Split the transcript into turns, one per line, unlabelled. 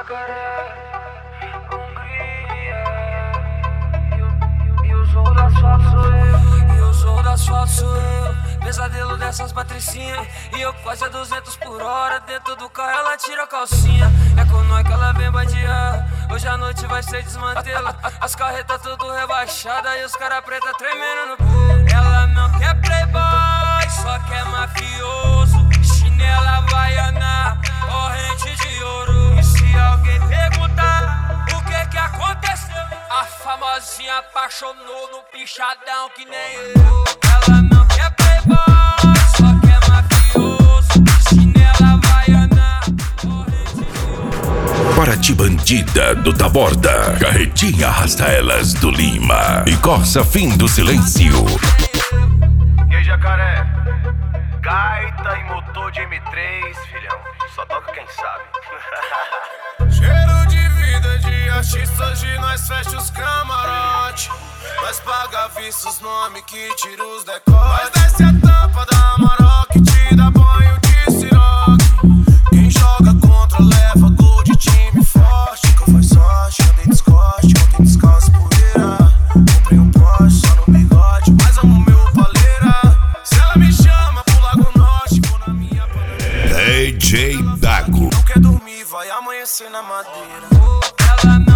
Jacaré, Hungria. E o Zorro do Asfalto sou eu. E o Zorro do Asfalto sou eu. Pesadelo dessas patricinhas. E eu quase a 200 por hora. Dentro do carro ela tira a calcinha. É com nós que ela vem bandear. Hoje a noite vai ser desmantela. As carretas tudo rebaixadas. E os cara preta tremendo no pulo. Ela não quer playboy, só quer mafioso. Chinela havaiana, corrente de ouro. E se alguém perguntar o que aconteceu, a famosinha apaixonou no pichadão que nem eu. Ela não quer playboy, só quer mafioso. Chinela havaiana, corrente de ouro.
Paraty Bandida do Taborda, Carretinha Arrasta Elas do Lima e Corsa Fim do Silêncio.
E aí, Jacaré? Gaita e motor de M3, filhão. Só toca quem sabe.
Cheiro de vida de artista, hoje nós fecha os camarote. Nós paga à vista os nomes que tira os decotes. Nós desce a tampa da Amarok que te dá banho de siroque. Quem joga contra leva gol de time forte. Nunca faz sorte, andei descorte, ontem descalço poeira. Comprei um Porsche só no bigode, mas amo meu paleira. Se ela me chama pro Lago Norte, vou na minha paleira.
DJ Dago.
Não quer dormir, vai amanhecer na madeira.
Ela